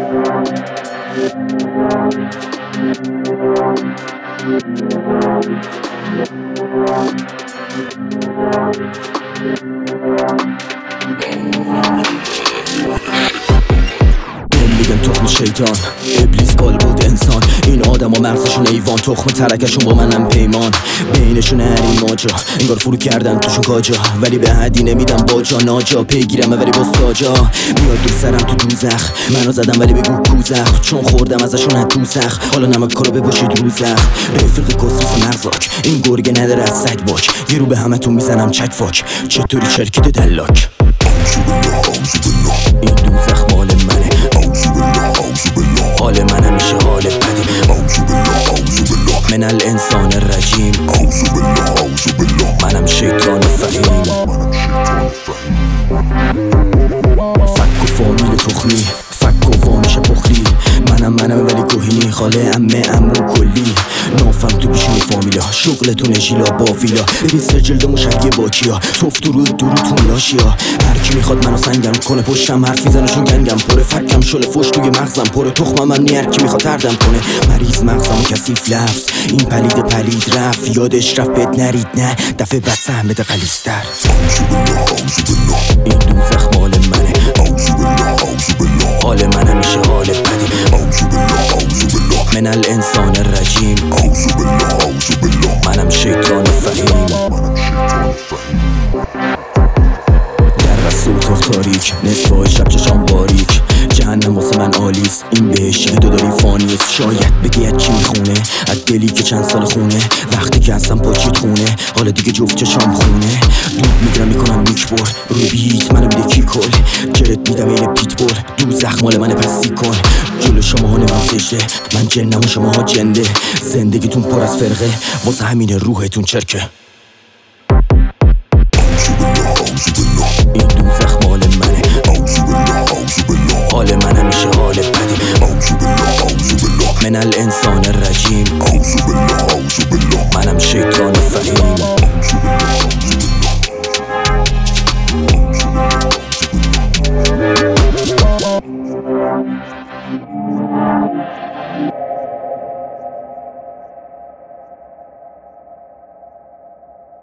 میگن تخم شیطان، ابلیس قال بود انسان. این آدم ها مغزشون ایوان، تخم ترکشون با منم پیمان. بینشون هرین ماجا، انگار فرو کردن توشون کاجا، ولی به حدی نمیدم باجا. ناجا پیگیرمه ولی با ساجا، میاد دو سرم تو دوزخ. منو زدم ولی بگو کوزخ، چون خوردم ازشون از دوزخ. حالا نمک کارو بپاشید روزخ. رفیق کسریس مغزاک، این گرگه نداره از سگ باک. یه رو به همه تون میزنم چک فاک، چطوری چرکید دلاک. این دوزخ مال منه، حال من همیشه حال بدی. من الانسان الرجیم، منم شیطان فهیم. فک و فامیل تخمی، فک و وامیشه پخلی. منم ولی گوهینی، خاله امو کلی. نافم تو بیشون فامیلا، شغلتون ژیلا با ویلا. ببین سر جلد مشگی باکیا، توف دروتون لاشیا. هرکی میخواد منو سنگم کنه، پشتم حرف میزنشون گنگم پره. فکم شل فش توی مغزم پره، تخمم هم نی هرکی میخواد تردم کنه. مریض مغزم کثیف لفظ، این پلید رفت. یادش رفت بهت نرید نه، دفعه بعد سهمت غلیظ‌تر. این دوزخ مال منه، حال من همیشه حال بدی. من الانسان الرجیم، منم شیطان فهیم. در بسته اتاق تاریک، نصف های شب چشام باریک. جهنم واسه من آلیست، این بهشتی که تو داری فانیست. شاید بگی از چی میخونه، از دلی که چند سال خونه. وقتی که هستم پاچیت خونه، حالا دیگه جفت چشام خونه. دود میگیرم میکنم میکبر، روی بیت منو میده کی کل. جرت میدم این پیتبول، دوزخ مال منه پس سی کن. جلو شما ها نمیم سجده، من جنم و شما ها جنده. زندگیتون پر از فرقه، واسه همین روحتون چرکه. این دوزخ مال منه، حال من همیشه حال بدی. من الانسان الرجیم، منم شیطان